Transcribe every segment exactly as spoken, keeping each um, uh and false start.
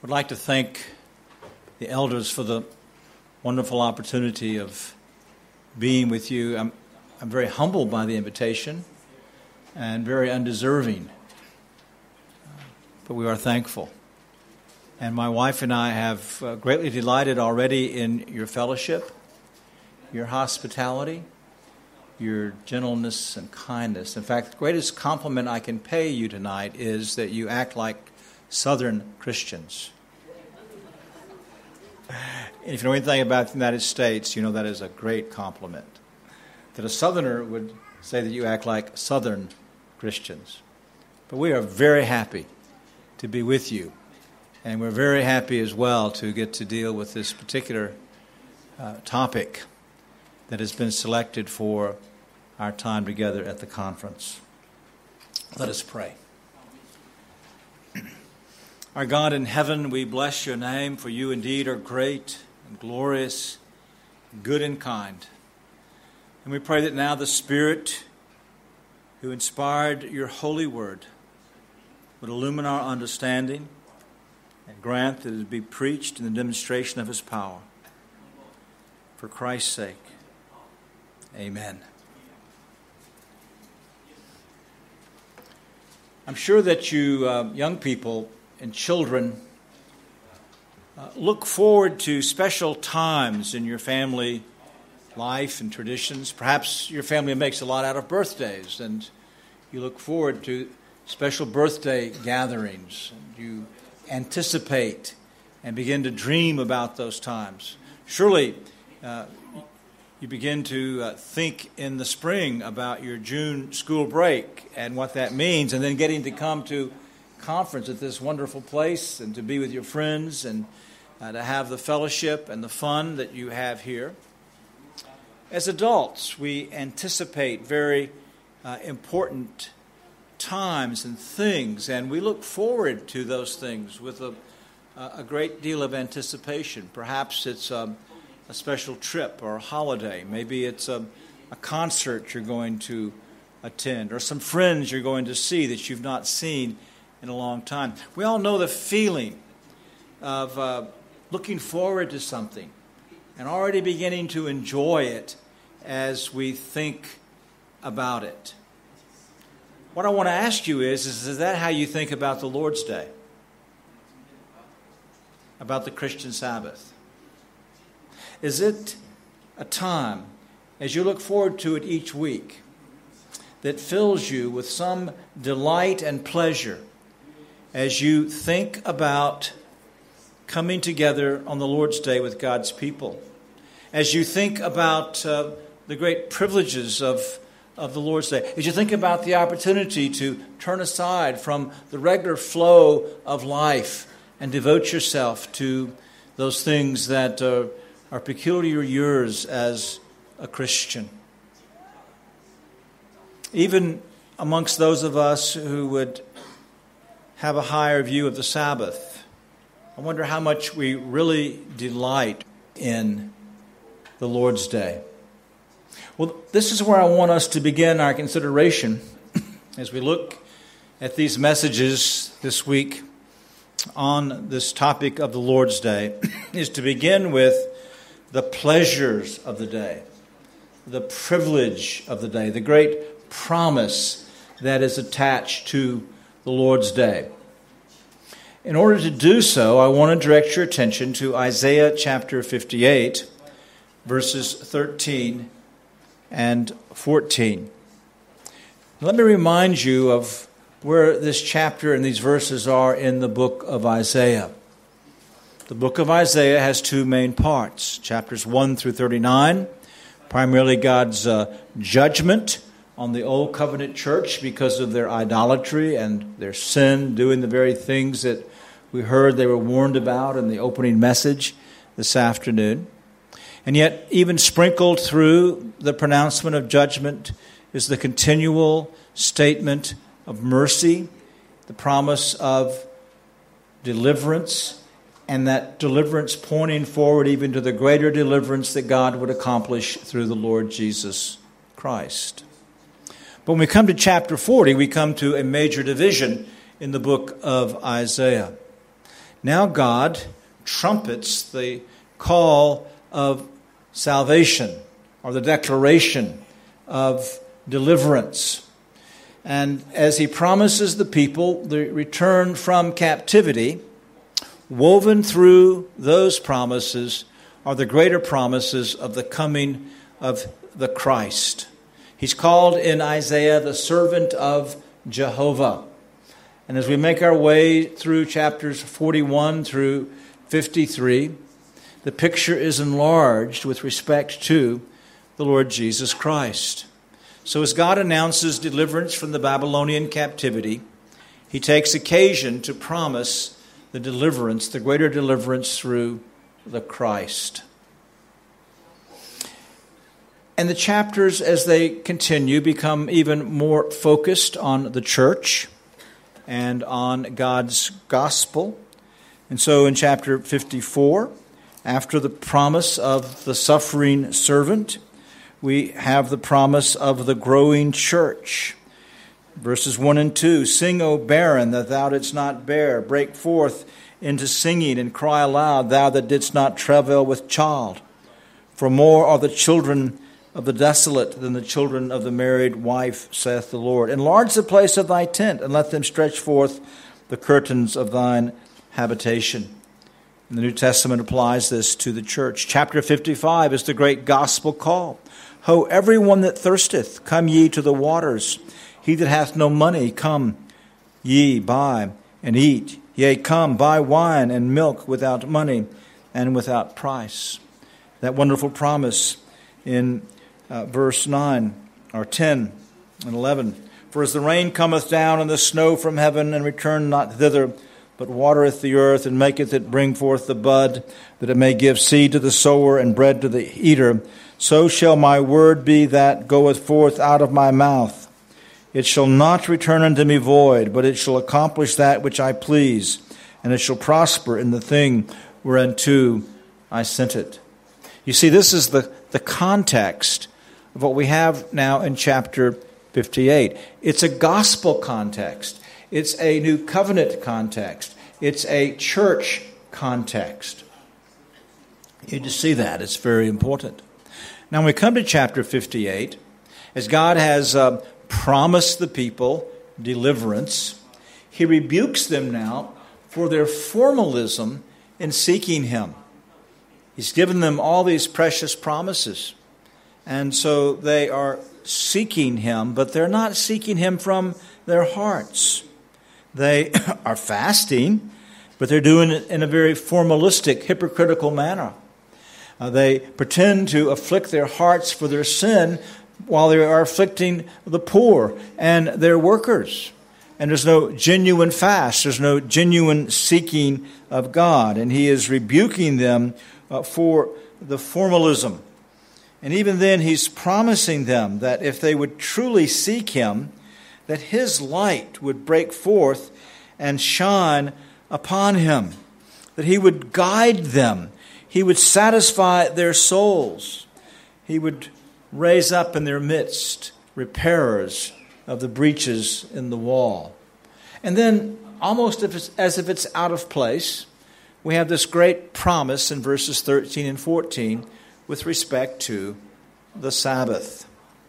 would like to thank the elders for the wonderful opportunity of being with you. I'm, I'm very humbled by the invitation and very undeserving, but we are thankful. And my wife and I have uh, greatly delighted already in your fellowship, your hospitality, your gentleness and kindness. In fact, the greatest compliment I can pay you tonight is that you act like Southern Christians. If you know anything about the United States, you know that is a great compliment. That a Southerner would say that you act like Southern Christians. But we are very happy to be with you. And we're very happy as well to get to deal with this particular uh, topic that has been selected for our time together at the conference. Let us pray. Our God in heaven, we bless your name, for you indeed are great and glorious, good and kind. And we pray that now the Spirit who inspired your holy word would illumine our understanding and grant that it be preached in the demonstration of his power. For Christ's sake, amen. I'm sure that you uh, young people and children uh, look forward to special times in your family life and traditions. Perhaps your family makes a lot out of birthdays, and you look forward to special birthday gatherings. And you anticipate and begin to dream about those times. Surely uh, you begin to uh, think in the spring about your June school break and what that means, and then getting to come to conference at this wonderful place and to be with your friends and uh, to have the fellowship and the fun that you have here. As adults, we anticipate very uh, important times and things, and we look forward to those things with a, a great deal of anticipation. Perhaps it's a, a special trip or a holiday. Maybe it's a, a concert you're going to attend, or some friends you're going to see that you've not seen in a long time. We all know the feeling of uh, looking forward to something and already beginning to enjoy it as we think about it. What I want to ask you is, is, is that how you think about the Lord's Day? About the Christian Sabbath? Is it a time, as you look forward to it each week, that fills you with some delight and pleasure as you think about coming together on the Lord's Day with God's people? As you think about uh, the great privileges of of the Lord's Day, as you think about the opportunity to turn aside from the regular flow of life and devote yourself to those things that uh, are peculiar yours as a Christian. Even amongst those of us who would have a higher view of the Sabbath, I wonder how much we really delight in the Lord's Day. Well, this is where I want us to begin our consideration as we look at these messages this week on this topic of the Lord's Day, is to begin with the pleasures of the day, the privilege of the day, the great promise that is attached to the Lord's Day. In order to do so, I want to direct your attention to Isaiah chapter fifty-eight, verses thirteen and fourteen. Let me remind you of where this chapter and these verses are in the book of Isaiah. The book of Isaiah has two main parts, chapters one through thirty-nine, primarily God's uh, judgment on the old covenant church because of their idolatry and their sin, doing the very things that we heard they were warned about in the opening message this afternoon. And yet, even sprinkled through the pronouncement of judgment is the continual statement of mercy, the promise of deliverance, and that deliverance pointing forward even to the greater deliverance that God would accomplish through the Lord Jesus Christ. But when we come to chapter forty, we come to a major division in the book of Isaiah. Now God trumpets the call of salvation, or the declaration of deliverance. And as he promises the people the return from captivity, woven through those promises are the greater promises of the coming of the Christ. He's called in Isaiah the servant of Jehovah. And as we make our way through chapters forty-one through fifty-three, the picture is enlarged with respect to the Lord Jesus Christ. So as God announces deliverance from the Babylonian captivity, he takes occasion to promise the deliverance, the greater deliverance through the Christ. And the chapters, as they continue, become even more focused on the church and on God's gospel. And so in chapter fifty-four, after the promise of the suffering servant, we have the promise of the growing church. Verses one and two, "Sing, O barren, that thou didst not bear. Break forth into singing, and cry aloud, thou that didst not travail with child. For more are the children of the desolate than the children of the married wife, saith the Lord. Enlarge the place of thy tent, and let them stretch forth the curtains of thine habitation." And the New Testament applies this to the church. Chapter fifty-five is the great gospel call. "Ho, every one that thirsteth, come ye to the waters. He that hath no money, come ye, buy and eat. Yea, come, buy wine and milk without money and without price." That wonderful promise in uh, verse nine, or ten and eleven. "For as the rain cometh down and the snow from heaven, and return not thither, but watereth the earth, and maketh it bring forth the bud, that it may give seed to the sower and bread to the eater, so shall my word be that goeth forth out of my mouth. It shall not return unto me void, but it shall accomplish that which I please, and it shall prosper in the thing whereunto I sent it." You see, this is the, the context of what we have now in chapter fifty-eight. It's a gospel context. It's a new covenant context. It's a church context. You just see that. It's very important. Now, when we come to chapter fifty-eight, as God has uh, promised the people deliverance, he rebukes them now for their formalism in seeking him. He's given them all these precious promises. And so they are seeking him, but they're not seeking him from their hearts. They are fasting, but they're doing it in a very formalistic, hypocritical manner. Uh, they pretend to afflict their hearts for their sin while they are afflicting the poor and their workers. And there's no genuine fast. There's no genuine seeking of God. And he is rebuking them uh, for the formalism. And even then, he's promising them that if they would truly seek him, that his light would break forth and shine upon him, that he would guide them, he would satisfy their souls, he would raise up in their midst repairers of the breaches in the wall. And then, almost as if it's out of place, we have this great promise in verses thirteen and fourteen with respect to the Sabbath.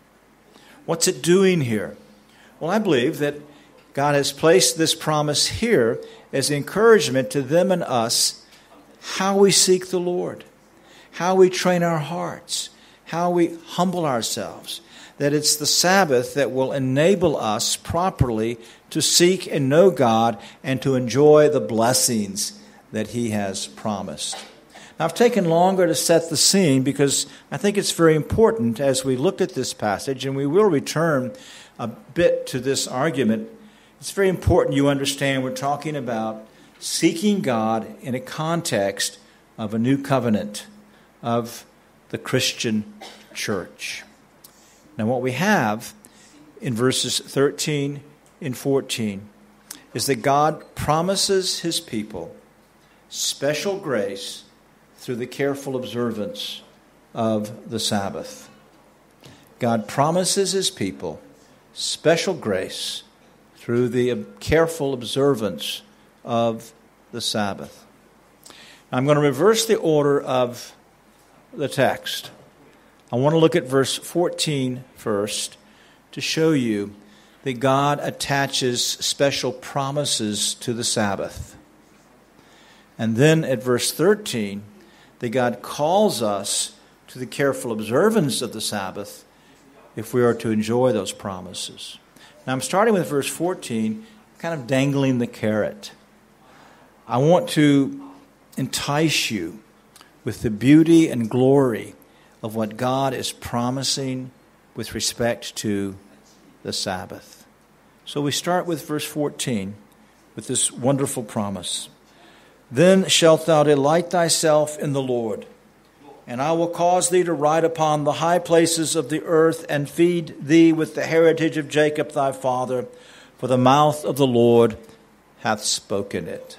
What's it doing here? Well, I believe that God has placed this promise here as encouragement to them and us, how we seek the Lord, how we train our hearts, how we humble ourselves, that it's the Sabbath that will enable us properly to seek and know God and to enjoy the blessings that he has promised. Now, I've taken longer to set the scene because I think it's very important as we look at this passage, and we will return a bit to this argument. It's very important you understand we're talking about seeking God in a context of a new covenant of the Christian church. Now, what we have in verses thirteen and fourteen is that God promises his people special grace through the careful observance of the Sabbath. God promises his people special grace through the careful observance of the Sabbath. I'm going to reverse the order of the text. I want to look at verse fourteen first to show you that God attaches special promises to the Sabbath. And then at verse thirteen, that God calls us to the careful observance of the Sabbath if we are to enjoy those promises. Now I'm starting with verse fourteen, kind of dangling the carrot. I want to entice you with the beauty and glory of what God is promising with respect to the Sabbath. So we start with verse fourteen with this wonderful promise. Then shalt thou delight thyself in the Lord, and I will cause thee to ride upon the high places of the earth, and feed thee with the heritage of Jacob thy father, for the mouth of the Lord hath spoken it.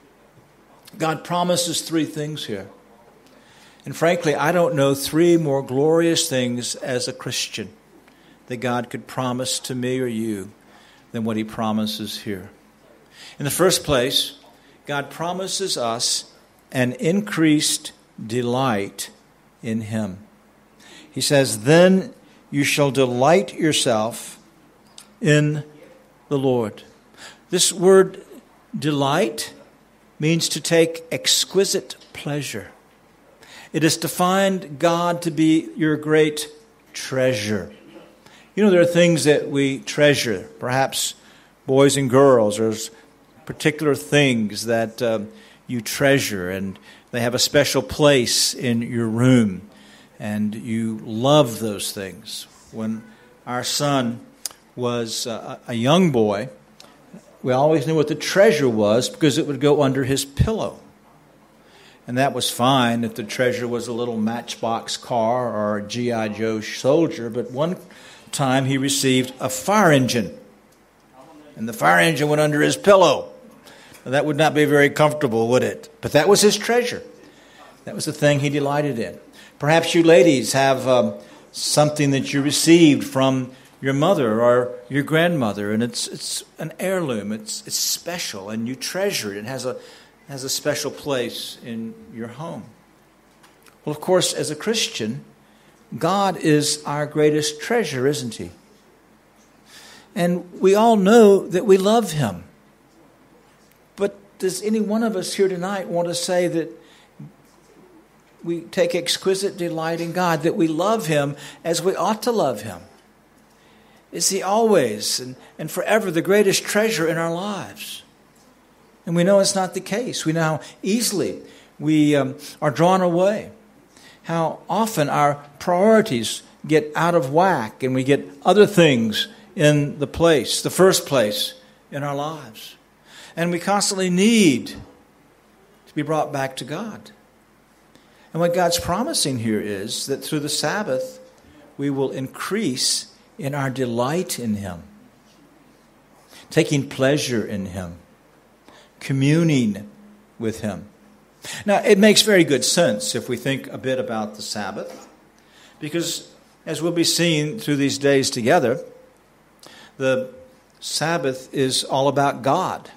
God promises three things here. And frankly, I don't know three more glorious things as a Christian that God could promise to me or you than what he promises here. In the first place, God promises us an increased delight in him. He says, then you shall delight yourself in the Lord. This word delight means to take exquisite pleasure. It is to find God to be your great treasure. You know, there are things that we treasure, perhaps boys and girls. There's particular things that um, you treasure, and they have a special place in your room, and you love those things. When our son was uh, a young boy, we always knew what the treasure was because it would go under his pillow. And that was fine if the treasure was a little Matchbox car or a G I Joe soldier. But one time he received a fire engine, and the fire engine went under his pillow. Now, that would not be very comfortable, would it? But that was his treasure. That was the thing he delighted in. Perhaps you ladies have um, something that you received from your mother or your grandmother, and it's it's an heirloom. It's it's special, and you treasure it. It has a has a special place in your home. Well, of course, as a Christian, God is our greatest treasure, isn't he? And we all know that we love him. But does any one of us here tonight want to say that we take exquisite delight in God, that we love him as we ought to love him? Is he always and, and forever the greatest treasure in our lives? And we know it's not the case. We know how easily we um, are drawn away. How often our priorities get out of whack and we get other things in the place, the first place in our lives. And we constantly need to be brought back to God. And what God's promising here is that through the Sabbath, we will increase in our delight in him, taking pleasure in him, communing with him. Now, it makes very good sense if we think a bit about the Sabbath, because as we'll be seeing through these days together, the Sabbath is all about God.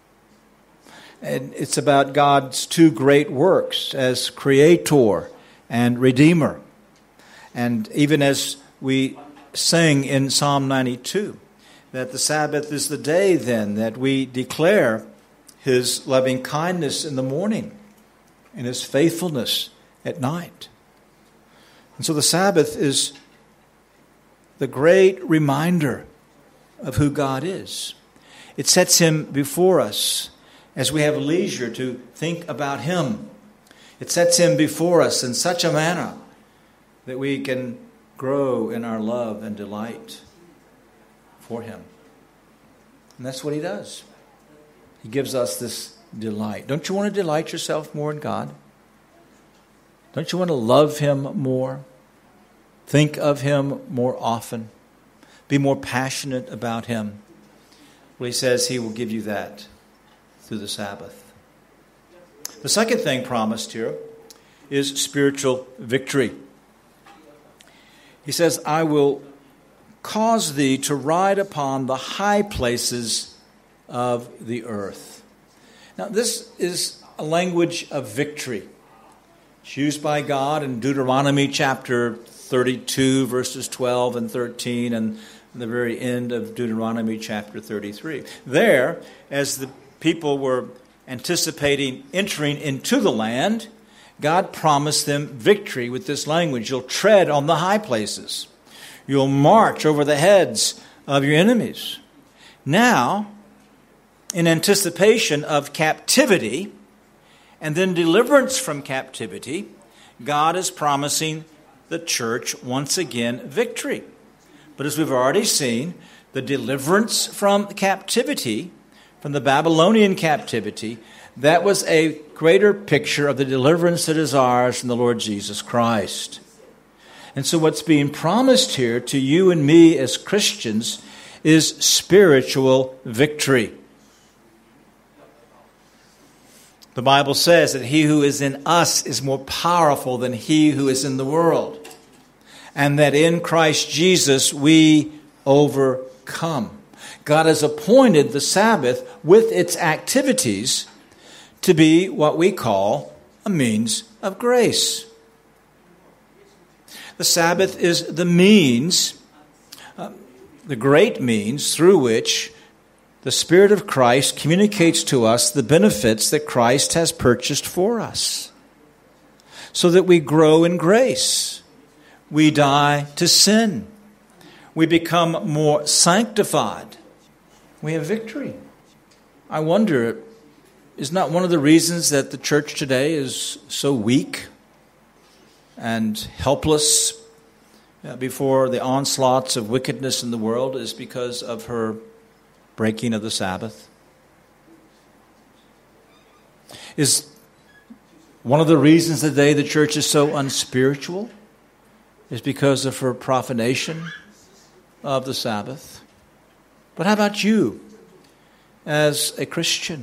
And it's about God's two great works as Creator and Redeemer. And even as we sang in Psalm ninety-two, that the Sabbath is the day then that we declare his loving kindness in the morning and his faithfulness at night. And so the Sabbath is the great reminder of who God is. It sets him before us as we have leisure to think about him. It sets him before us in such a manner that we can grow in our love and delight for him. And that's what he does. He gives us this delight. Don't you want to delight yourself more in God? Don't you want to love him more? Think of him more often? Be more passionate about him? Well, he says he will give you that through the Sabbath. The second thing promised here is spiritual victory. He says, I will cause thee to ride upon the high places of the earth. Now, this is a language of victory. It's used by God in Deuteronomy chapter thirty-two, verses twelve and thirteen, and the very end of Deuteronomy chapter thirty-three. There, as the people were anticipating entering into the land, God promised them victory with this language. You'll tread on the high places. You'll march over the heads of your enemies. Now, in anticipation of captivity and then deliverance from captivity, God is promising the church once again victory. But as we've already seen, the deliverance from captivity, from the Babylonian captivity, that was a greater picture of the deliverance that is ours from the Lord Jesus Christ. And so what's being promised here to you and me as Christians is spiritual victory. The Bible says that he who is in us is more powerful than he who is in the world, and that in Christ Jesus we overcome. God has appointed the Sabbath with its activities to be what we call a means of grace. The Sabbath is the means, uh, the great means through which the Spirit of Christ communicates to us the benefits that Christ has purchased for us, so that we grow in grace. We die to sin. We become more sanctified. We have victory. I wonder, is not one of the reasons that the church today is so weak and helpless before the onslaughts of wickedness in the world is because of her breaking of the Sabbath? Is one of the reasons today the church is so unspiritual is because of her profanation of the Sabbath? But how about you as a Christian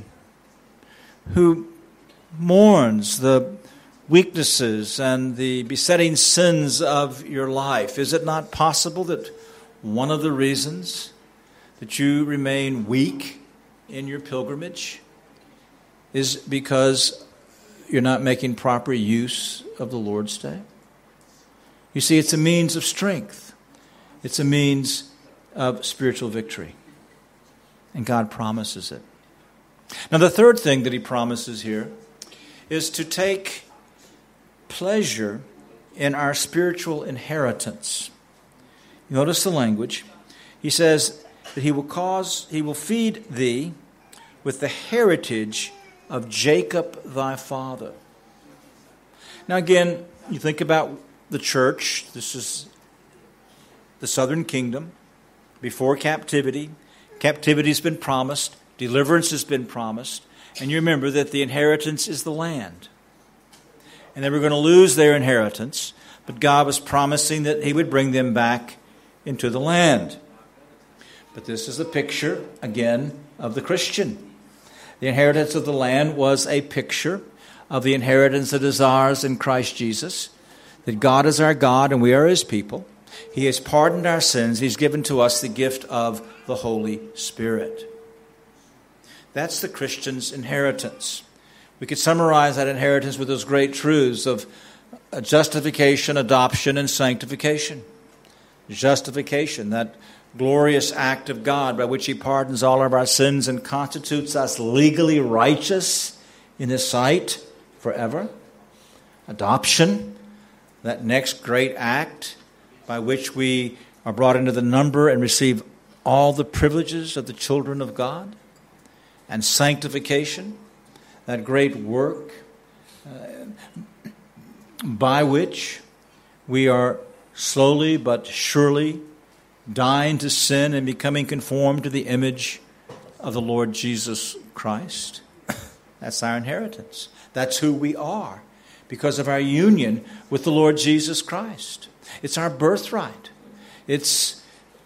who mourns the weaknesses and the besetting sins of your life? Is it not possible that one of the reasons that you remain weak in your pilgrimage is because you're not making proper use of the Lord's Day? You see, it's a means of strength. It's a means of spiritual victory. And God promises it. Now, the third thing that he promises here is to take pleasure in our spiritual inheritance. Notice the language. He says that he will cause, he will feed thee with the heritage of Jacob thy father. Now again, you think about the church. This is the southern kingdom before captivity. Captivity has been promised. Deliverance has been promised. And you remember that the inheritance is the land. And they were going to lose their inheritance, but God was promising that he would bring them back into the land. But this is a picture, again, of the Christian. The inheritance of the land was a picture of the inheritance that is ours in Christ Jesus, that God is our God and we are his people. He has pardoned our sins. He's given to us the gift of the Holy Spirit. That's the Christian's inheritance. We could summarize that inheritance with those great truths of justification, adoption, and sanctification. Justification, that glorious act of God by which he pardons all of our sins and constitutes us legally righteous in his sight forever. Adoption, that next great act by which we are brought into the number and receive all the privileges of the children of God. And sanctification, that great work uh, by which we are slowly but surely dying to sin and becoming conformed to the image of the Lord Jesus Christ. That's our inheritance. That's who we are because of our union with the Lord Jesus Christ. It's our birthright. It's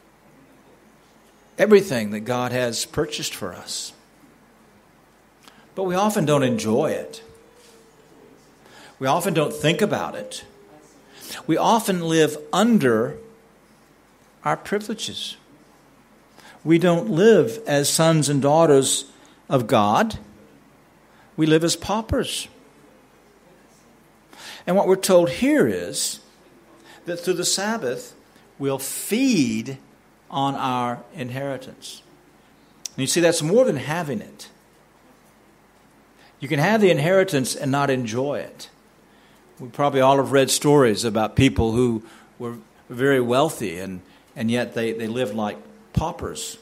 everything that God has purchased for us. But we often don't enjoy it. We often don't think about it. We often live under our privileges. We don't live as sons and daughters of God. we live as paupers. And what we're told here is that through the Sabbath, we'll feed on our inheritance. And you see, that's more than having it. You can have the inheritance and not enjoy it. We probably all have read stories about people who were very wealthy and, and yet they, they lived like paupers.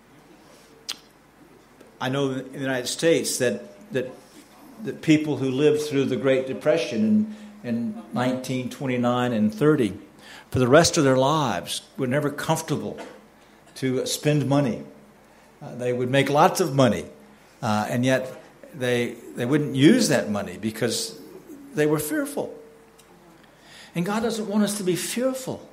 I know in the United States that that, that people who lived through the Great Depression in, in nineteen twenty-nine and thirty, for the rest of their lives, were never comfortable to spend money. Uh, they would make lots of money, uh, and yet they they wouldn't use that money because they were fearful. And God doesn't want us to be fearful.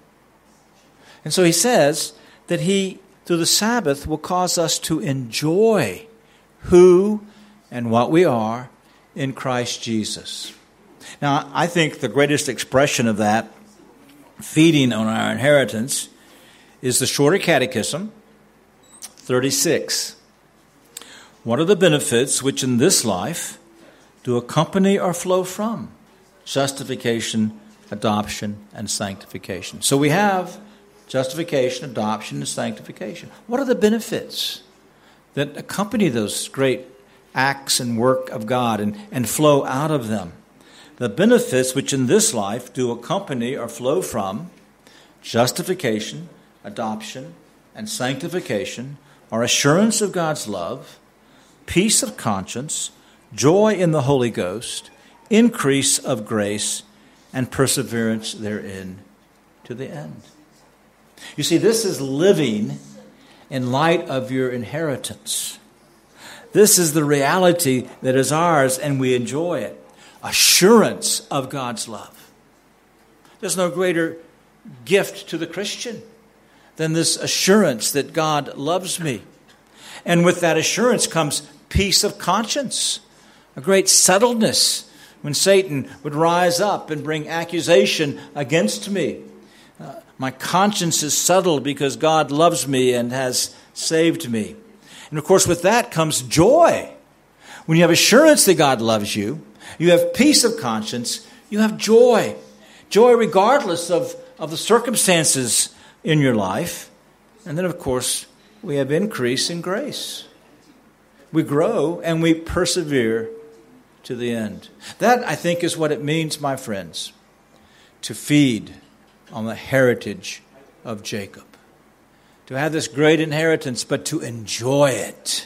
And so he says that he, through the Sabbath, will cause us to enjoy who and what we are in Christ Jesus. Now, I think the greatest expression of that, feeding on our inheritance, is the Shorter Catechism, thirty-six. What are the benefits which in this life do accompany or flow from justification, adoption, and sanctification? So we have justification, adoption, and sanctification. What are the benefits that accompany those great acts and work of God and, and flow out of them? The benefits which in this life do accompany or flow from justification, adoption, and sanctification are assurance of God's love, peace of conscience, joy in the Holy Ghost, increase of grace, and perseverance therein to the end. You see, this is living in light of your inheritance. This is the reality that is ours, and we enjoy it. Assurance of God's love. There's no greater gift to the Christian than this assurance that God loves me. And with that assurance comes peace of conscience, a great settledness when Satan would rise up and bring accusation against me. Uh, my conscience is settled because God loves me and has saved me. And of course, with that comes joy. When you have assurance that God loves you, you have peace of conscience, you have joy. Joy regardless of, of the circumstances in your life. And then, of course, we have increase in grace. We grow and we persevere to the end. That, I think, is what it means, my friends, to feed on the heritage of Jacob. To have this great inheritance, but to enjoy it.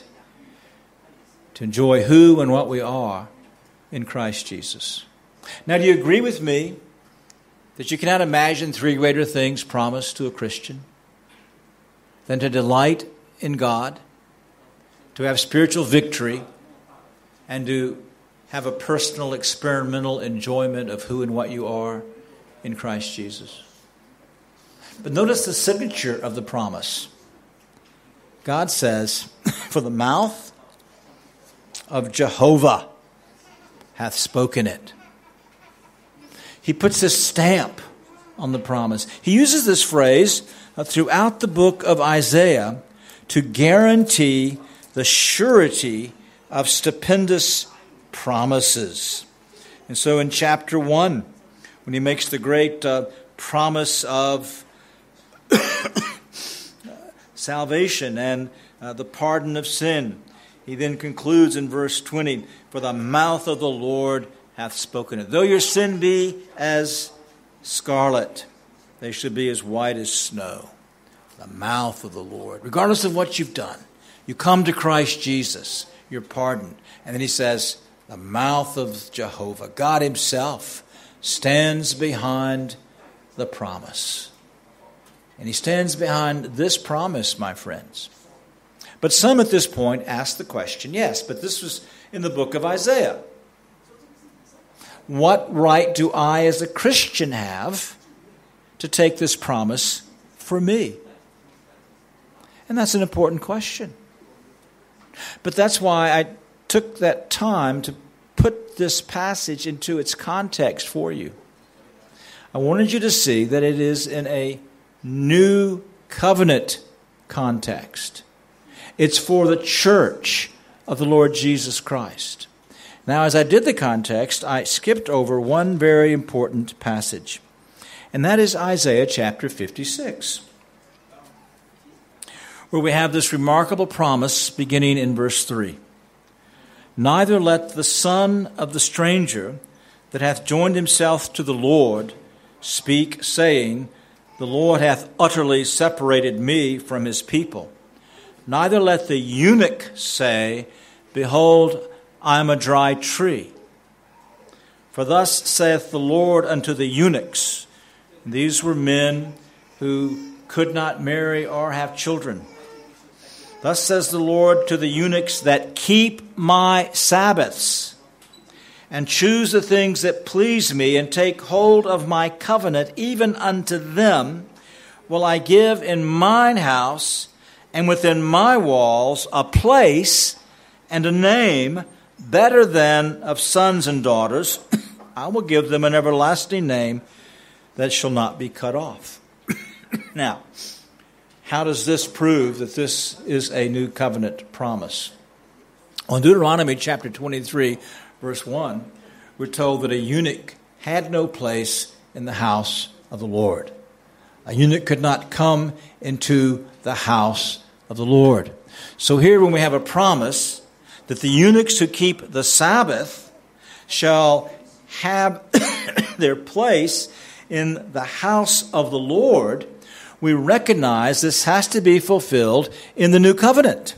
To enjoy who and what we are in Christ Jesus. Now, do you agree with me that you cannot imagine three greater things promised to a Christian than to delight in God, to have spiritual victory, and to have a personal experimental enjoyment of who and what you are in Christ Jesus? But notice the signature of the promise. God says, for the mouth of Jehovah hath spoken it. He puts this stamp on the promise. He uses this phrase uh, throughout the book of Isaiah to guarantee the surety of stupendous promises. And so in chapter one, when he makes the great uh, promise of salvation and uh, the pardon of sin, he then concludes in verse twenty, for the mouth of the Lord hath spoken it. Though your sin be as scarlet, they should be as white as snow. The mouth of the Lord. Regardless of what you've done, you come to Christ Jesus, you're pardoned. And then he says, the mouth of Jehovah, God himself, stands behind the promise. And he stands behind this promise, my friends. But some at this point ask the question, yes, but this was in the book of Isaiah. What right do I as a Christian have to take this promise for me? And that's an important question. But that's why I took that time to put this passage into its context for you. I wanted you to see that it is in a new covenant context. It's for the church of the Lord Jesus Christ. Now, as I did the context, I skipped over one very important passage, and that is Isaiah chapter fifty-six, where we have this remarkable promise beginning in verse three. Neither let the son of the stranger that hath joined himself to the Lord speak, saying, the Lord hath utterly separated me from his people. Neither let the eunuch say, behold, I am a dry tree. For thus saith the Lord unto the eunuchs, these were men who could not marry or have children. Thus says the Lord to the eunuchs that keep my Sabbaths, and choose the things that please me, and take hold of my covenant, even unto them will I give in mine house and within my walls a place and a name better than of sons and daughters. I will give them an everlasting name that shall not be cut off. Now, how does this prove that this is a new covenant promise? On Deuteronomy chapter twenty-three, verse one, we're told that a eunuch had no place in the house of the Lord. A eunuch could not come into the house of the Lord. So here when we have a promise that the eunuchs who keep the Sabbath shall have their place in the house of the Lord, we recognize this has to be fulfilled in the new covenant.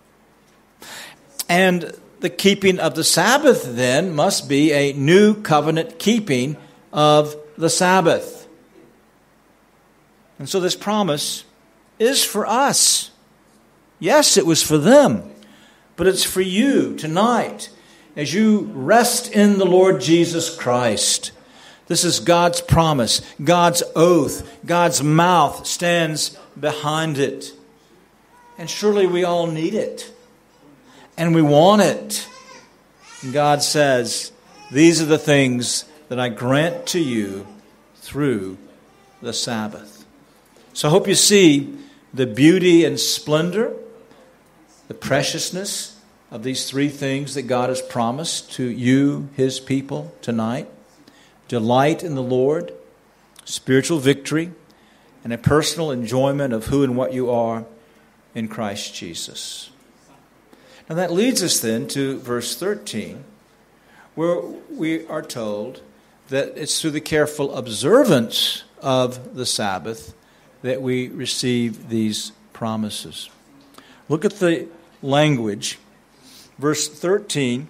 And the keeping of the Sabbath then must be a new covenant keeping of the Sabbath. And so this promise is for us. Yes, it was for them. But it's for you tonight as you rest in the Lord Jesus Christ. This is God's promise, God's oath, God's mouth stands behind it. And surely we all need it. And we want it. And God says, these are the things that I grant to you through the Sabbath. So I hope you see the beauty and splendor, the preciousness of these three things that God has promised to you, his people, tonight. Delight in the Lord, spiritual victory, and a personal enjoyment of who and what you are in Christ Jesus. Now that leads us then to verse thirteen, where we are told that it's through the careful observance of the Sabbath that we receive these promises. Look at the language. Verse thirteen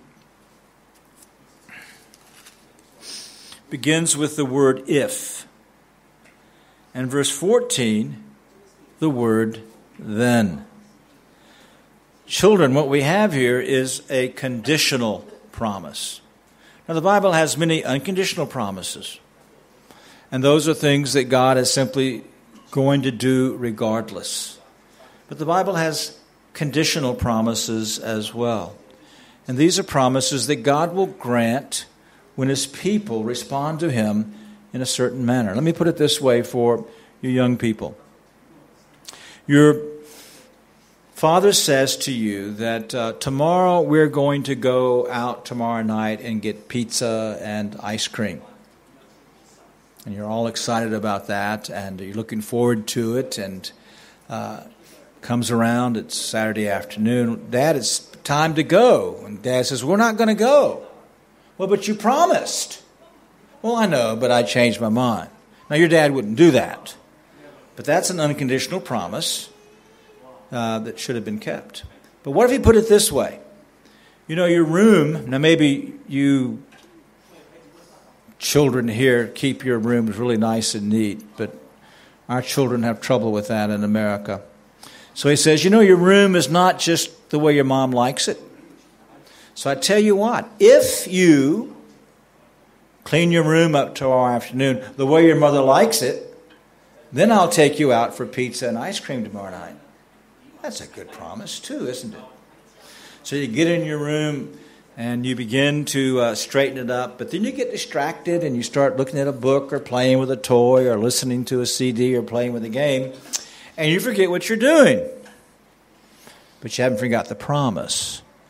begins with the word if. And verse fourteen, the word then. Children, what we have here is a conditional promise. Now, the Bible has many unconditional promises. And those are things that God is simply going to do regardless. But the Bible has conditional promises as well. And these are promises that God will grant when his people respond to him in a certain manner. Let me put it this way for you young people. Your father says to you that uh, tomorrow we're going to go out tomorrow night and get pizza and ice cream. And you're all excited about that, and you're looking forward to it, and uh, comes around, it's Saturday afternoon. Dad, it's time to go. And Dad says, we're not going to go. Well, but you promised. Well, I know, but I changed my mind. Now, your dad wouldn't do that. But that's an unconditional promise uh, that should have been kept. But what if he put it this way? You know, your room, now maybe you children here keep your rooms really nice and neat, but our children have trouble with that in America. So he says, you know, your room is not just the way your mom likes it. So I tell you what, if you clean your room up tomorrow afternoon the way your mother likes it, then I'll take you out for pizza and ice cream tomorrow night. That's a good promise too, isn't it? So you get in your room and you begin to uh, straighten it up, but then you get distracted and you start looking at a book or playing with a toy or listening to a C D or playing with a game, and you forget what you're doing. But you haven't forgot the promise.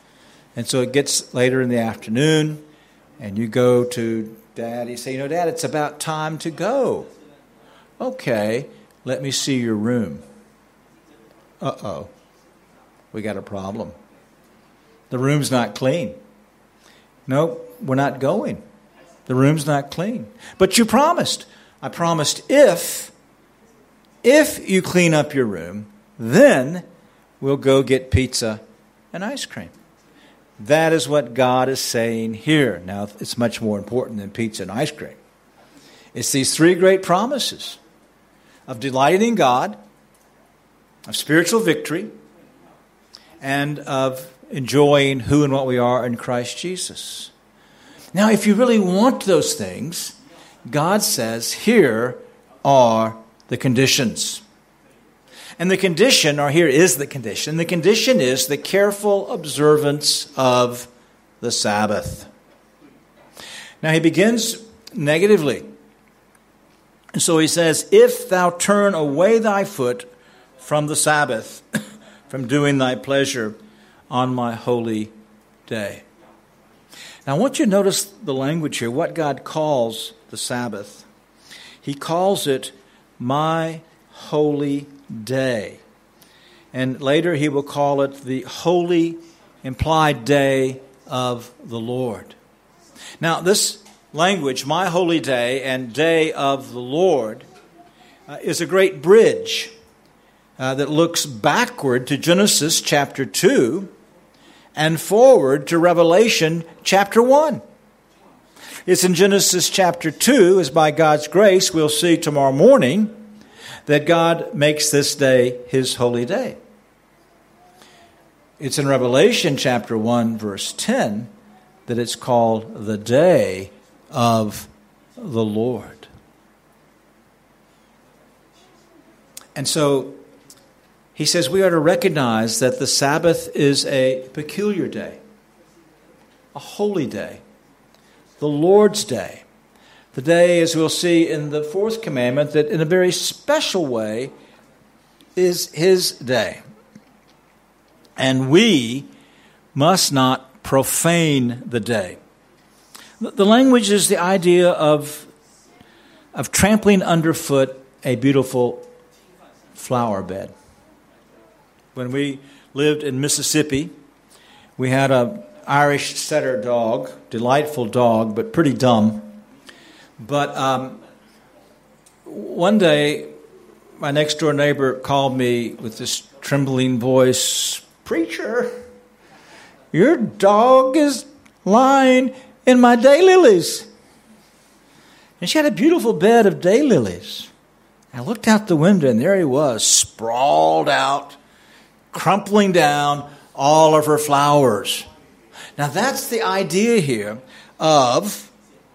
And so it gets later in the afternoon, and you go to Dad. You say, you know, Dad, it's about time to go. Okay, let me see your room. Uh-oh, we got a problem. The room's not clean. No, we're not going. The room's not clean. But you promised. I promised if, if you clean up your room, then we'll go get pizza and ice cream. That is what God is saying here. Now, it's much more important than pizza and ice cream. It's these three great promises of delighting in God, of spiritual victory, and of enjoying who and what we are in Christ Jesus. Now, if you really want those things, God says, here are the conditions. And the condition, or here is the condition, the condition is the careful observance of the Sabbath. Now, he begins negatively. And so he says, if thou turn away thy foot from the Sabbath, from doing thy pleasure on my holy day. Now, I want you to notice the language here, what God calls the Sabbath. He calls it my holy day. And later he will call it the holy implied day of the Lord. Now, this language, my holy day and day of the Lord, uh, is a great bridge uh, that looks backward to Genesis chapter two and forward to Revelation chapter one. It's in Genesis chapter two, as by God's grace we'll see tomorrow morning, that God makes this day his holy day. It's in Revelation chapter one, verse ten, that it's called the day of the Lord. And so he says we are to recognize that the Sabbath is a peculiar day, a holy day, the Lord's day. The day, as we'll see in the fourth commandment, that in a very special way is his day. And we must not profane the day. The language is the idea of, of trampling underfoot a beautiful flower bed. When we lived in Mississippi, we had an Irish setter dog, delightful dog, but pretty dumb. But um, one day, my next-door neighbor called me with this trembling voice, "Preacher, your dog is lying in my daylilies." And she had a beautiful bed of daylilies. I looked out the window, and there he was, sprawled out, crumpling down all of her flowers. Now, that's the idea here of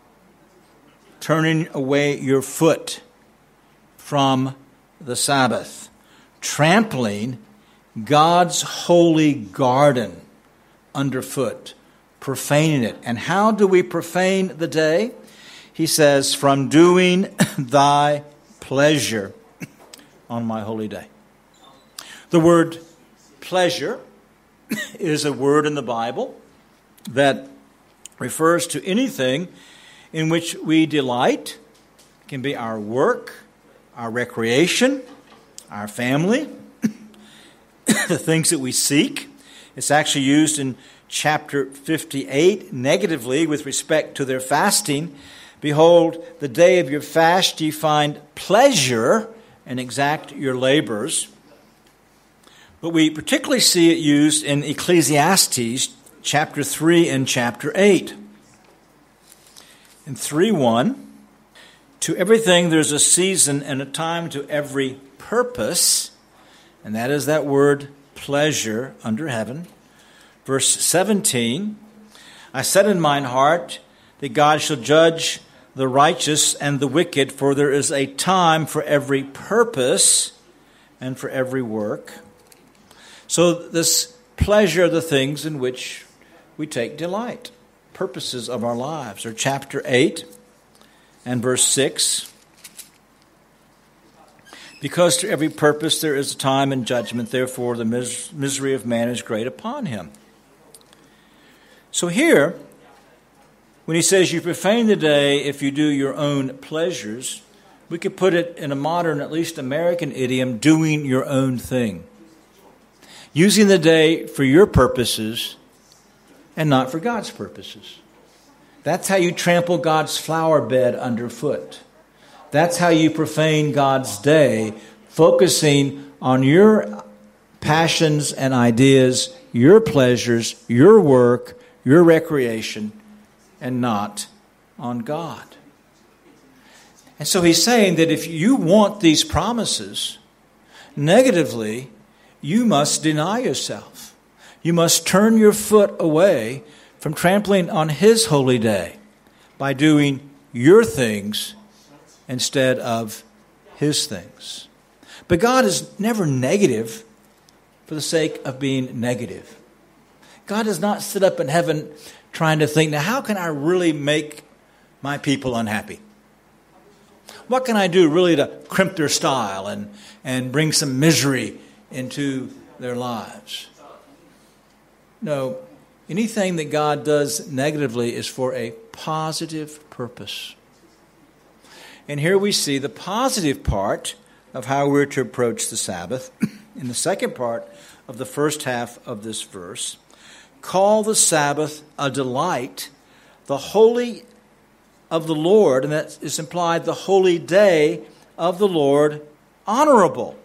turning away your foot from the Sabbath, trampling God's holy garden underfoot, profaning it. And how do we profane the day? He says, from doing thy pleasure on my holy day. The word pleasure is a word in the Bible that refers to anything in which we delight. It can be our work, our recreation, our family, the things that we seek. It's actually used in chapter fifty-eight negatively with respect to their fasting. Behold, the day of your fast ye find pleasure and exact your labors. But we particularly see it used in Ecclesiastes chapter three and chapter eight. In three one, to everything there's a season and a time to every purpose, and that is that word pleasure under heaven. Verse seventeen, I said in mine heart that God shall judge the righteous and the wicked, for there is a time for every purpose and for every work. So this pleasure are the things in which we take delight, purposes of our lives. Or chapter eight and verse six. Because to every purpose there is a time and judgment, therefore the mis- misery of man is great upon him. So here, when he says you profane the day if you do your own pleasures, we could put it in a modern, at least American idiom, doing your own thing. Using the day for your purposes and not for God's purposes. That's how you trample God's flower bed underfoot. That's how you profane God's day, focusing on your passions and ideas, your pleasures, your work, your recreation, and not on God. And so he's saying that if you want these promises, negatively, you must deny yourself. You must turn your foot away from trampling on his holy day by doing your things instead of his things. But God is never negative for the sake of being negative. God does not sit up in heaven trying to think, now how can I really make my people unhappy? What can I do really to crimp their style and, and bring some misery into their lives? No, anything that God does negatively is for a positive purpose. And here we see the positive part of how we're to approach the Sabbath in the second part of the first half of this verse. Call the Sabbath a delight, the holy of the Lord, and that is implied the holy day of the Lord, honorable.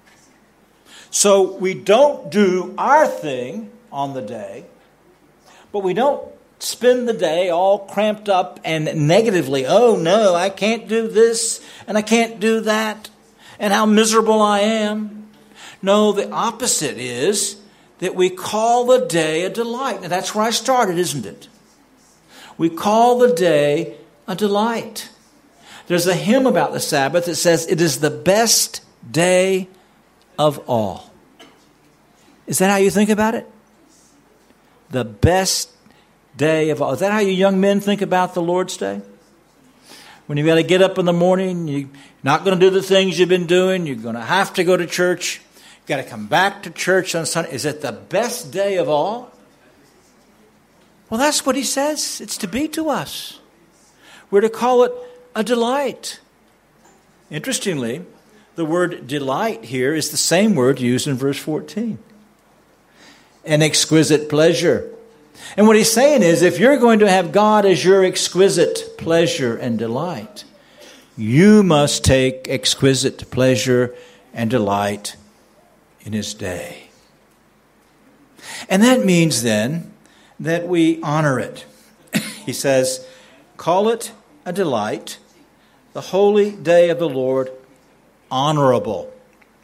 So we don't do our thing on the day, but we don't spend the day all cramped up and negatively, oh no, I can't do this and I can't do that, and how miserable I am. No, the opposite is that we call the day a delight. Now that's where I started, isn't it? We call the day a delight. There's a hymn about the Sabbath that says it is the best day of all. Is that how you think about it? The best day of all. Is that how you young men think about the Lord's Day? When you've got to get up in the morning, you're not going to do the things you've been doing, you're going to have to go to church, you've got to come back to church on Sunday. Is it the best day of all? Well, that's what he says it's to be to us. We're to call it a delight. Interestingly, the word delight here is the same word used in verse fourteen. An exquisite pleasure. And what he's saying is, if you're going to have God as your exquisite pleasure and delight, you must take exquisite pleasure and delight in his day. And that means then that we honor it. He says, call it a delight, the holy day of the Lord, honorable.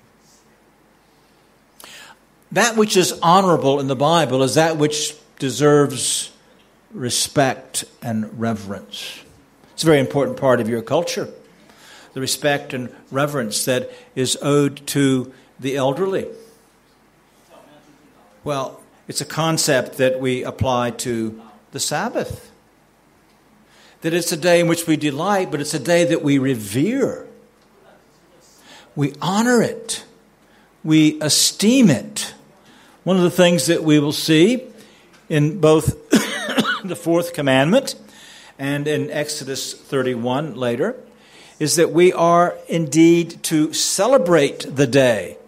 That which is honorable in the Bible is that which deserves respect and reverence. It's a very important part of your culture. The respect and reverence that is owed to the elderly. Well, it's a concept that we apply to the Sabbath. That it's a day in which we delight, but it's a day that we revere. We honor it. We esteem it. One of the things that we will see in both the fourth commandment and in Exodus thirty-one later is that we are indeed to celebrate the day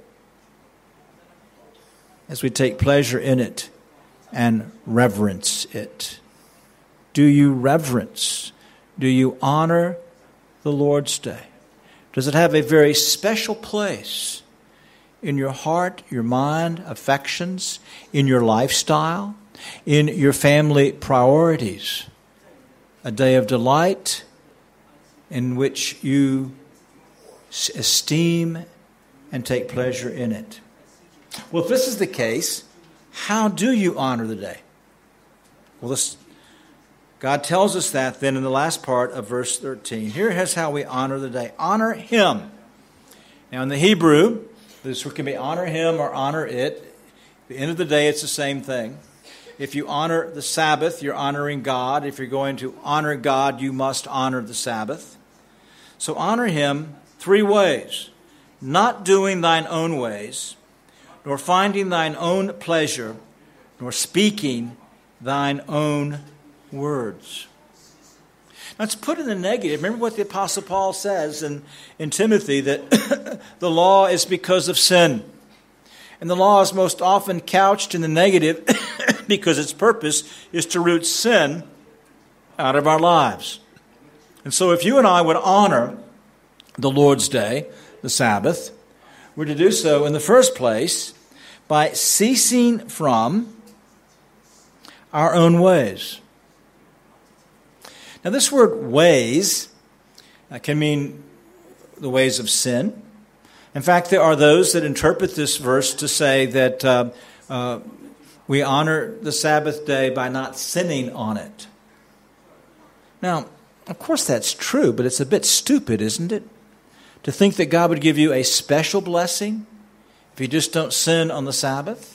as we take pleasure in it and reverence it. Do you reverence? Do you honor the Lord's Day? Does it have a very special place in your heart, your mind, affections, in your lifestyle, in your family priorities? A day of delight in which you esteem and take pleasure in it. Well, if this is the case, how do you honor the day? Well, this, God tells us that then in the last part of verse thirteen. Here is how we honor the day. Honor him. Now in the Hebrew, this can be honor him or honor it. At the end of the day, it's the same thing. If you honor the Sabbath, you're honoring God. If you're going to honor God, you must honor the Sabbath. So honor him three ways. Not doing thine own ways, nor finding thine own pleasure, nor speaking thine own words. Now, it's put in the negative. Remember what the Apostle Paul says in, in Timothy, that the law is because of sin. And the law is most often couched in the negative because its purpose is to root sin out of our lives. And so if you and I would honor the Lord's Day, the Sabbath, we're to do so in the first place by ceasing from our own ways. Now, this word ways uh, can mean the ways of sin. In fact, there are those that interpret this verse to say that uh, uh, we honor the Sabbath day by not sinning on it. Now, of course that's true, but it's a bit stupid, isn't it? To think that God would give you a special blessing if you just don't sin on the Sabbath.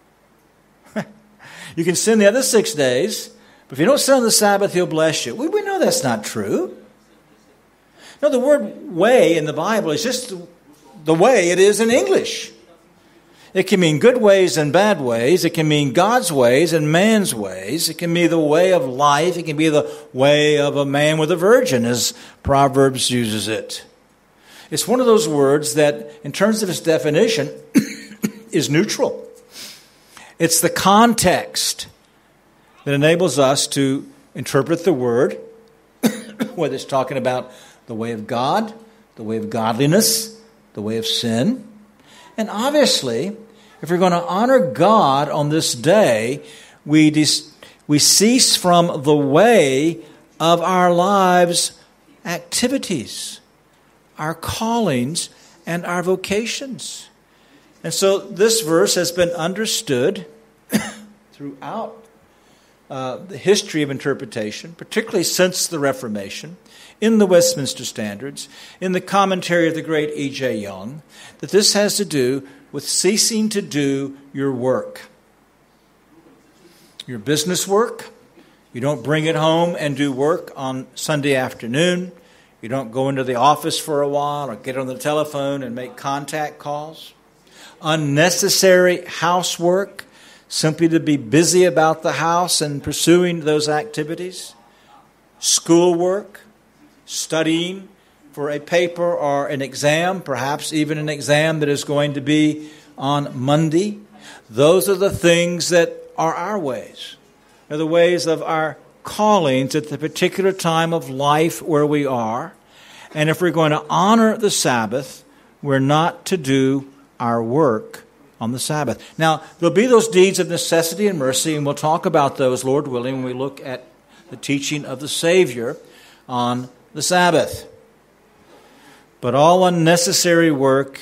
You can sin the other six days, but if you don't sin on the Sabbath, He'll bless you. We, we know that's not true. No, the word way in the Bible is just the way it is in English. It can mean good ways and bad ways. It can mean God's ways and man's ways. It can be the way of life. It can be the way of a man with a virgin, as Proverbs uses it. It's one of those words that, in terms of its definition, is neutral. It's the context that enables us to interpret the word, whether it's talking about the way of God, the way of godliness, the way of sin. And obviously, if we're going to honor God on this day, we dis- we cease from the way of our lives' activities, our callings, and our vocations. And so this verse has been understood throughout uh, the history of interpretation, particularly since the Reformation, in the Westminster Standards, in the commentary of the great E J Young, that this has to do with ceasing to do your work. Your business work. You don't bring it home and do work on Sunday afternoon. You don't go into the office for a while or get on the telephone and make contact calls. Unnecessary housework, simply to be busy about the house and pursuing those activities. Schoolwork, studying for a paper or an exam, perhaps even an exam that is going to be on Monday. Those are the things that are our ways. They're the ways of our callings at the particular time of life where we are. And if we're going to honor the Sabbath, we're not to do our work on the Sabbath. Now, there'll be those deeds of necessity and mercy, and we'll talk about those, Lord willing, when we look at the teaching of the Savior on the Sabbath. But all unnecessary work,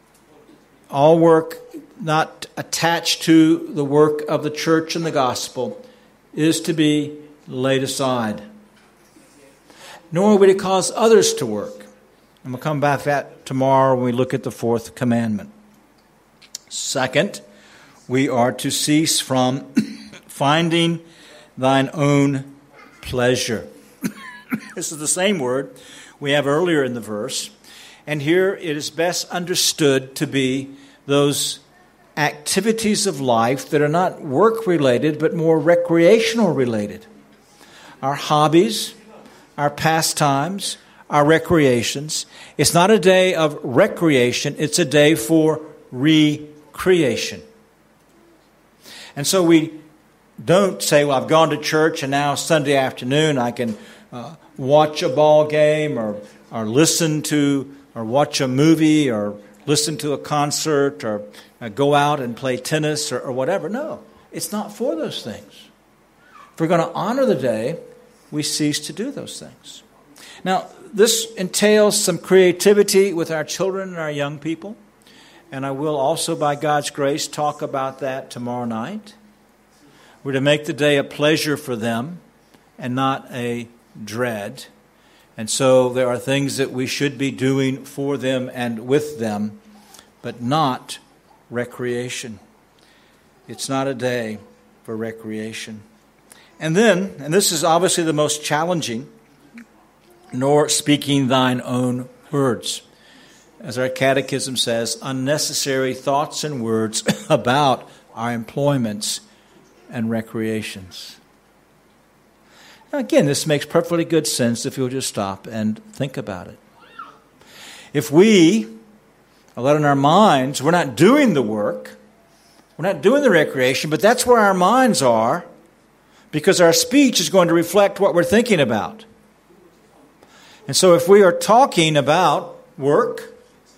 all work not attached to the work of the church and the gospel, is to be laid aside. Nor are we to cause others to work. And we'll come back to that tomorrow when we look at the fourth commandment. Second, we are to cease from finding thine own pleasure. This is the same word we have earlier in the verse. And here it is best understood to be those activities of life that are not work-related, but more recreational-related. Our hobbies, our pastimes, our recreations. It's not a day of recreation, it's a day for recreation. And so we don't say, well, I've gone to church and now Sunday afternoon I can uh, watch a ball game or, or listen to or watch a movie or listen to a concert or uh, go out and play tennis or, or whatever. No, it's not for those things. If we're going to honor the day, we cease to do those things. Now, this entails some creativity with our children and our young people. And I will also, by God's grace, talk about that tomorrow night. We're to make the day a pleasure for them and not a dread. And so there are things that we should be doing for them and with them, but not recreation. It's not a day for recreation. And then, and this is obviously the most challenging, nor speaking thine own words. As our catechism says, unnecessary thoughts and words about our employments and recreations. Now again, this makes perfectly good sense if you'll just stop and think about it. If we are letting our minds, we're not doing the work, we're not doing the recreation, but that's where our minds are, because our speech is going to reflect what we're thinking about. And so if we are talking about work,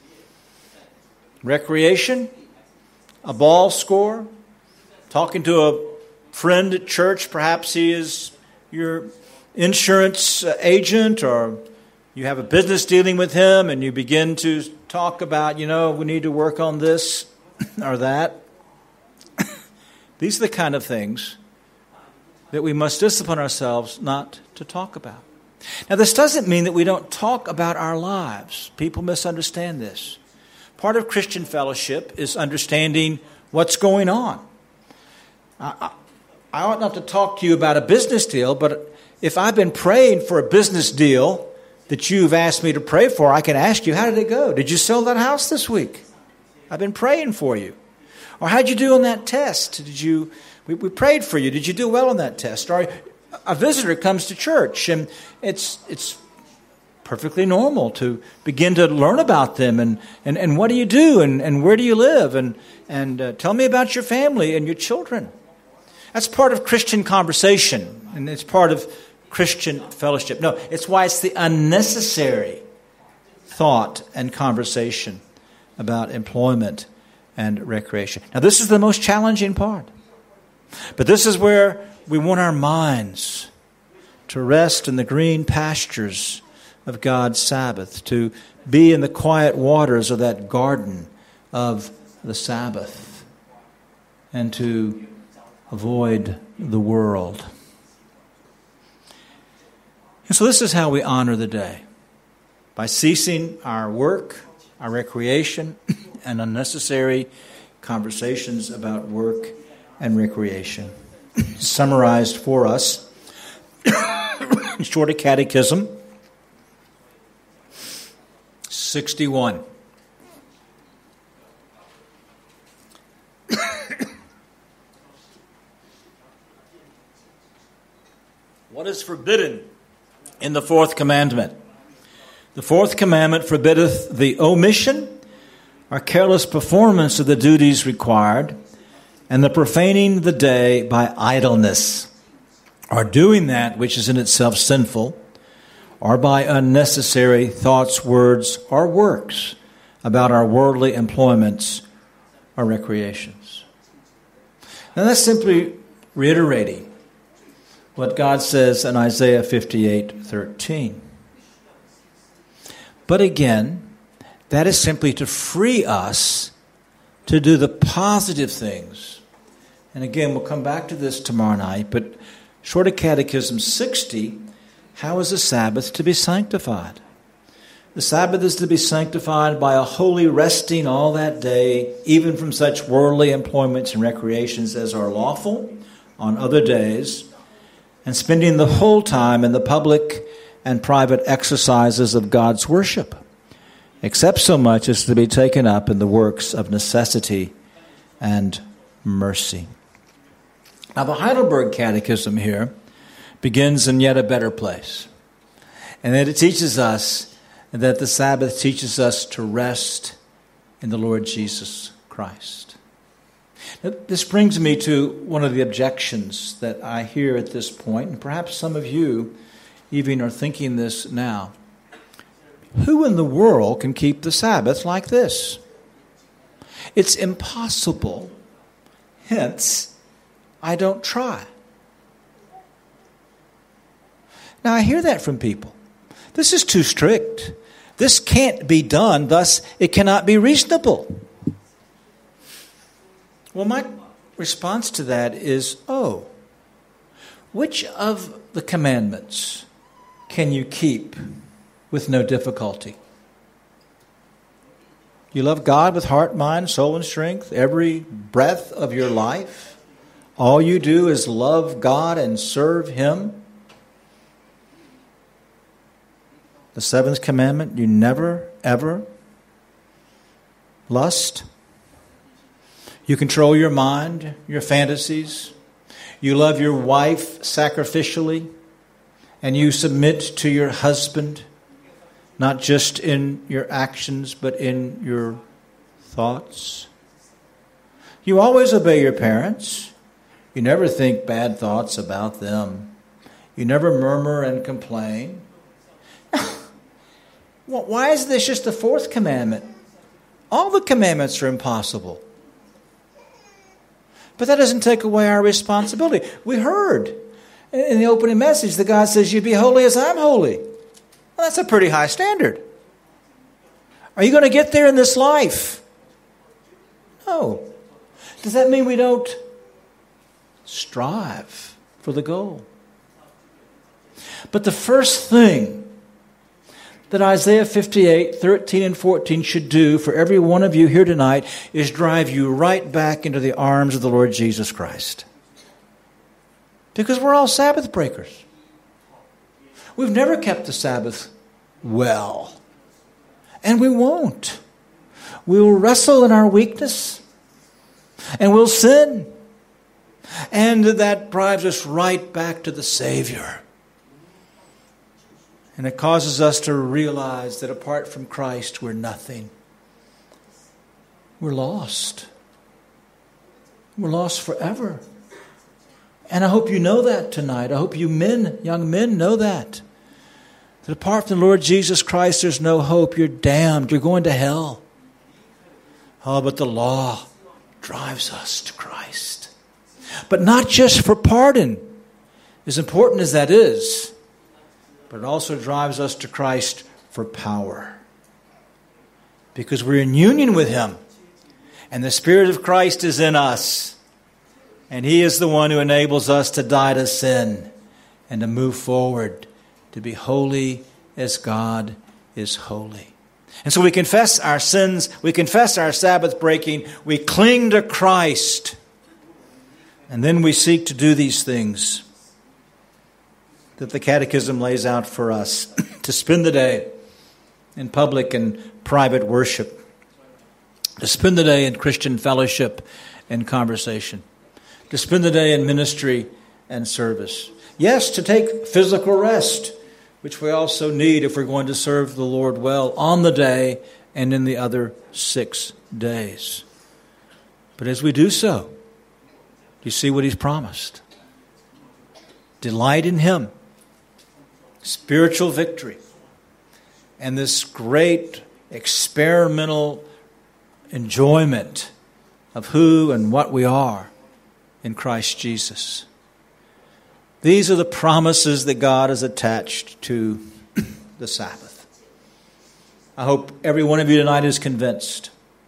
recreation, a ball score, talking to a friend at church, perhaps he is your insurance agent, or you have a business dealing with him and you begin to talk about, you know, we need to work on this or that. These are the kind of things that we must discipline ourselves not to talk about. Now, this doesn't mean that we don't talk about our lives. People misunderstand this. Part of Christian fellowship is understanding what's going on. I, I, I ought not to talk to you about a business deal, but if I've been praying for a business deal that you've asked me to pray for, I can ask you, how did it go? Did you sell that house this week? I've been praying for you. Or how'd you do on that test? Did you? We, we prayed for you. Did you do well on that test? Or a visitor comes to church, and it's it's perfectly normal to begin to learn about them, and, and, and what do you do, and, and where do you live, and, and uh, tell me about your family and your children. That's part of Christian conversation, and it's part of Christian fellowship. No, it's why it's the unnecessary thought and conversation about employment and recreation. Now, this is the most challenging part. But this is where we want our minds to rest in the green pastures of God's Sabbath, to be in the quiet waters of that garden of the Sabbath, and to avoid the world. And so this is how we honor the day, by ceasing our work, our recreation, and unnecessary conversations about work and recreation. Summarized for us, Shorter Catechism, sixty-one. What is forbidden in the fourth commandment? The fourth commandment forbiddeth the omission or careless performance of the duties required, and the profaning the day by idleness, or doing that which is in itself sinful, or by unnecessary thoughts, words, or works about our worldly employments or recreations. Now that's simply reiterating what God says in Isaiah fifty-eight thirteen. But again, that is simply to free us to do the positive things. And again, we'll come back to this tomorrow night, but Shorter Catechism sixty, how is the Sabbath to be sanctified? The Sabbath is to be sanctified by a holy resting all that day, even from such worldly employments and recreations as are lawful on other days, and spending the whole time in the public and private exercises of God's worship, except so much as to be taken up in the works of necessity and mercy. Now, the Heidelberg Catechism here begins in yet a better place. And that it teaches us that the Sabbath teaches us to rest in the Lord Jesus Christ. Now, this brings me to one of the objections that I hear at this point, and perhaps some of you even are thinking this now. Who in the world can keep the Sabbath like this? It's impossible. Hence, I don't try. Now, I hear that from people. This is too strict. This can't be done, thus it cannot be reasonable. Well, my response to that is, oh, which of the commandments can you keep with no difficulty? You love God with heart, mind, soul, and strength, every breath of your life. All you do is love God and serve Him. The seventh commandment, you never, ever lust. You control your mind, your fantasies. You love your wife sacrificially, and you submit to your husband, not just in your actions, but in your thoughts. You always obey your parents. You never think bad thoughts about them. You never murmur and complain. Well, why is this just the fourth commandment? All the commandments are impossible. But that doesn't take away our responsibility. We heard in the opening message that God says, you be holy as I'm holy. Well, that's a pretty high standard. Are you going to get there in this life? No. Does that mean we don't strive for the goal? But the first thing that Isaiah fifty-eight, thirteen and fourteen should do for every one of you here tonight is drive you right back into the arms of the Lord Jesus Christ. Because we're all Sabbath breakers. We've never kept the Sabbath well. And we won't. We will wrestle in our weakness. And we'll sin. And that drives us right back to the Savior. And it causes us to realize that apart from Christ, we're nothing. We're lost. We're lost forever. And I hope you know that tonight. I hope you men, young men, know that. That apart from the Lord Jesus Christ, there's no hope. You're damned. You're going to hell. Oh, but the law drives us to Christ. But not just for pardon, as important as that is, but it also drives us to Christ for power. Because we're in union with Him. And the Spirit of Christ is in us. And He is the one who enables us to die to sin and to move forward, to be holy as God is holy. And so we confess our sins, we confess our Sabbath breaking, we cling to Christ. And then we seek to do these things that the Catechism lays out for us, to spend the day in public and private worship, to spend the day in Christian fellowship and conversation, to spend the day in ministry and service. Yes, to take physical rest, which we also need if we're going to serve the Lord well on the day and in the other six days. But as we do so, do you see what He's promised? Delight in Him. Spiritual victory. And this great experimental enjoyment of who and what we are in Christ Jesus. These are the promises that God has attached to the Sabbath. I hope every one of you tonight is convinced.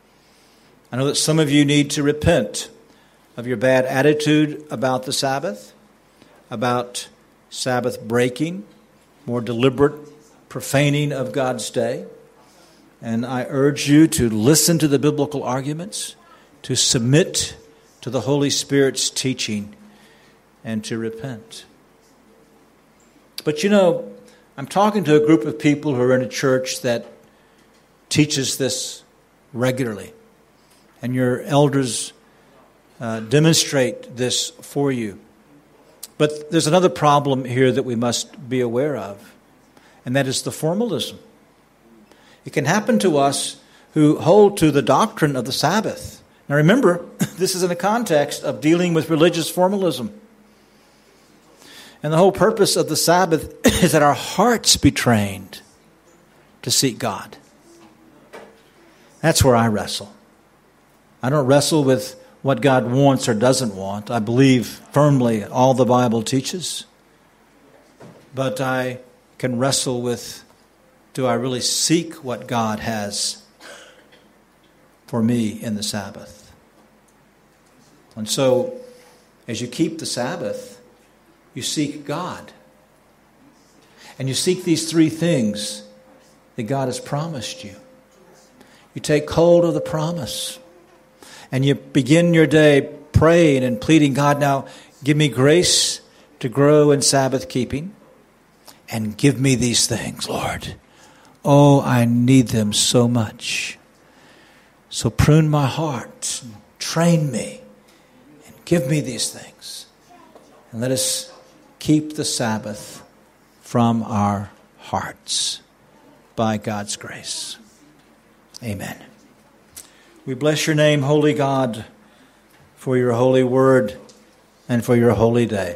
I know that some of you need to repent of your bad attitude about the Sabbath, about Sabbath breaking, more deliberate profaning of God's day. And I urge you to listen to the biblical arguments, to submit to the Holy Spirit's teaching, and to repent. But you know, I'm talking to a group of people who are in a church that teaches this regularly. And your elders uh, demonstrate this for you. But there's another problem here that we must be aware of, and that is the formalism. It can happen to us who hold to the doctrine of the Sabbath. Now remember, this is in the context of dealing with religious formalism. And the whole purpose of the Sabbath is that our hearts be trained to seek God. That's where I wrestle. I don't wrestle with what God wants or doesn't want. I believe firmly all the Bible teaches. But I can wrestle with, do I really seek what God has for me in the Sabbath? And so, as you keep the Sabbath, you seek God. And you seek these three things that God has promised you. You take hold of the promise. And you begin your day praying and pleading, God, now give me grace to grow in Sabbath keeping. And give me these things, Lord. Oh, I need them so much. So prune my heart, train me, and give me these things. And let us keep the Sabbath from our hearts by God's grace. Amen. We bless your name, holy God, for your holy word and for your holy day.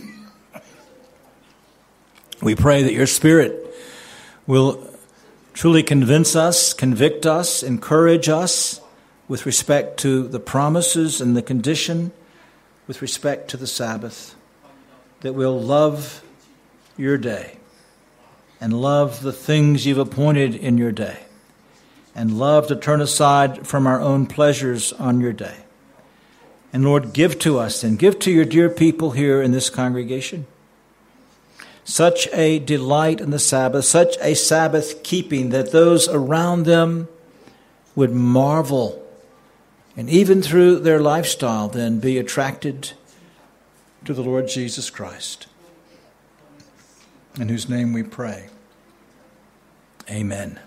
We pray that your Spirit will truly convince us, convict us, encourage us with respect to the promises and the condition with respect to the Sabbath, that we'll love your day and love the things you've appointed in your day and love to turn aside from our own pleasures on your day. And Lord, give to us and give to your dear people here in this congregation such a delight in the Sabbath, such a Sabbath keeping that those around them would marvel and even through their lifestyle then be attracted to the Lord Jesus Christ, in whose name we pray. Amen.